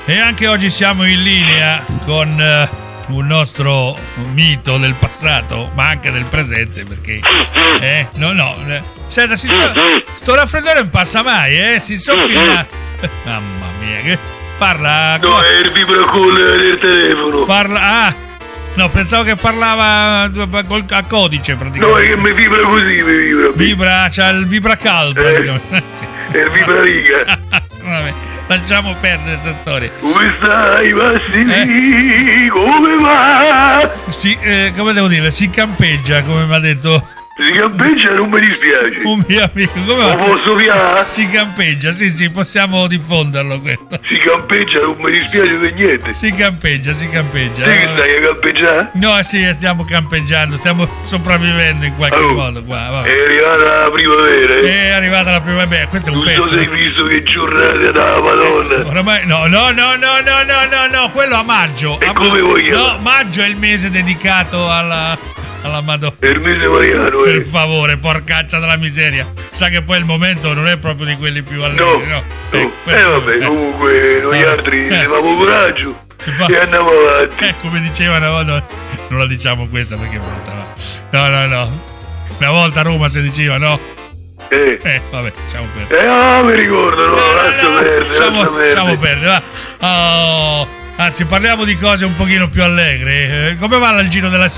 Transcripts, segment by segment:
E anche oggi siamo in linea con un nostro mito del passato, ma anche del presente, perché senta, sto raffreddore non passa mai, si soffia. Mamma mia, che parla. No, è il vibracall del telefono. Parla. No, pensavo che parlava a codice praticamente. No, è che mi vibra così, mi vibra. Vibra, c'ha il vibracal praticamente. Sì. È il vibrariga. Vabbè, lasciamo perdere questa storia. Come stai, Massimi? Come va? Sì, come devo dire, si campeggia, come mi ha detto Si campeggia, non mi dispiace. un mio amico. Come Lo va? posso piare? Si campeggia, sì, possiamo diffonderlo questo. Si campeggia, non mi dispiace per niente. Si campeggia. Sai che stai a campeggiare? No, sì, stiamo campeggiando, stiamo sopravvivendo in qualche modo qua. Vabbè. È arrivata la primavera, È arrivata la primavera, questo è un Non pezzo. so se hai visto che giornata dalla Madonna. Oramai no, quello a maggio. come vogliamo? No, maggio è il mese dedicato alla Madonna. È il mese mariano, Per favore, porcaccia della miseria. Sa che poi il momento non è proprio di quelli più allegri, no? Vabbè, comunque noi altri levamo coraggio e andiamo avanti. Come dicevano, no, non la diciamo questa perché è brutta. No. Una volta a Roma si diceva, no? Vabbè, lasciamo perdere. Mi ricordo, lasciamo perdere, va. Anzi, parliamo di cose un pochino più allegre. Come va il giro delle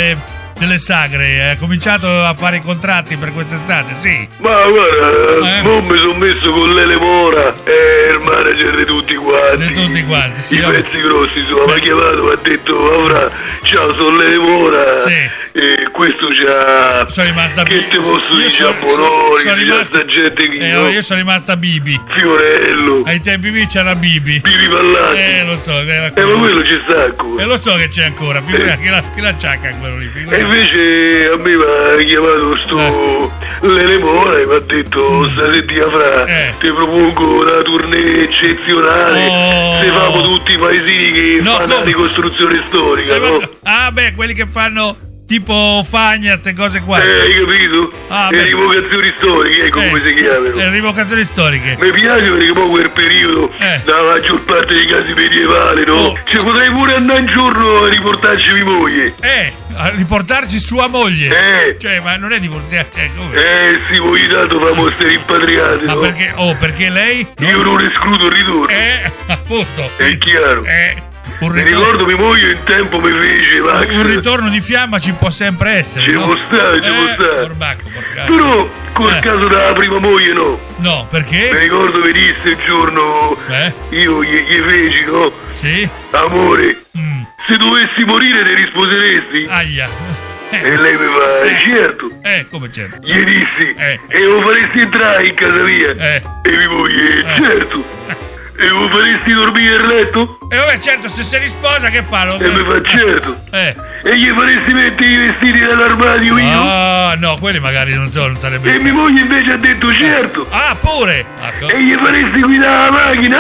sagre? Hai cominciato a fare i contratti per quest'estate? Sì. Ma guarda, non mi sono messo con Lele Mora, il manager di tutti quanti. Sì. I pezzi grossi, mi ha chiamato, mi ha detto, Avrà, ciao, sono Lele Mora. Sì. E questo c'ha. Sono rimasta Che te posso dire? C'ha Bonori, c'ha sta gente che io sono rimasta Bibi. Fiorello. Ai tempi miei c'era Bibi. Bibi Pallazzi. Lo so. Ma quello ci sta ancora. Lo so che c'è ancora. Chi la ciacca quello lì? E invece a me mi ha chiamato Lele Mora e mi ha detto sta settimana ti propongo una tournée eccezionale. Se famo tutti i paesini che fanno la ricostruzione storica, no? Quelli che fanno tipo Fagna, queste cose qua. Hai capito? Le rivocazioni storiche, come si chiamano? Le rivocazioni storiche. Mi piace perché poi quel periodo, la maggior parte dei casi medievali, no? Cioè potrei pure andare un giorno a riportarci mia moglie. A riportarci sua moglie? Cioè, ma non è divorziata? Sì, voi tanto famo ste rimpatriate, ma no? perché? Perché lei? Io non escludo il ritorno. Appunto. È chiaro. Mi ricordo mia moglie in tempo mi fece, Max. Un ritorno di fiamma ci può sempre essere. Ci può stare. Però col caso della prima moglie no. No, perché? Mi ricordo che disse un giorno io gli feci, no? Sì. Amore, se dovessi morire ti risposeresti? Aia. E lei mi fa, certo. Come certo? Gli dissi, e lo faresti entrare in casa mia? E mia moglie, certo. E lo faresti dormire nel letto? E vabbè, certo, se si risposa che fa? E mi fa certo. E gli faresti mettere i vestiti nell'armadio io? No, quelli magari non sarebbe. E mia moglie invece ha detto certo. Pure. E gli faresti guidare la macchina?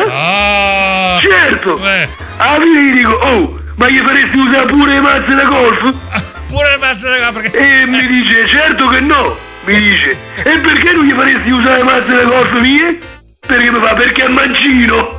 Certo. Mi dico, ma gli faresti usare pure le mazze da golf? Pure le mazze da golf? E mi dice, certo che no. Mi dice, e perché non gli faresti usare le mazze da golf mie? Perché mi fa, perché è mancino.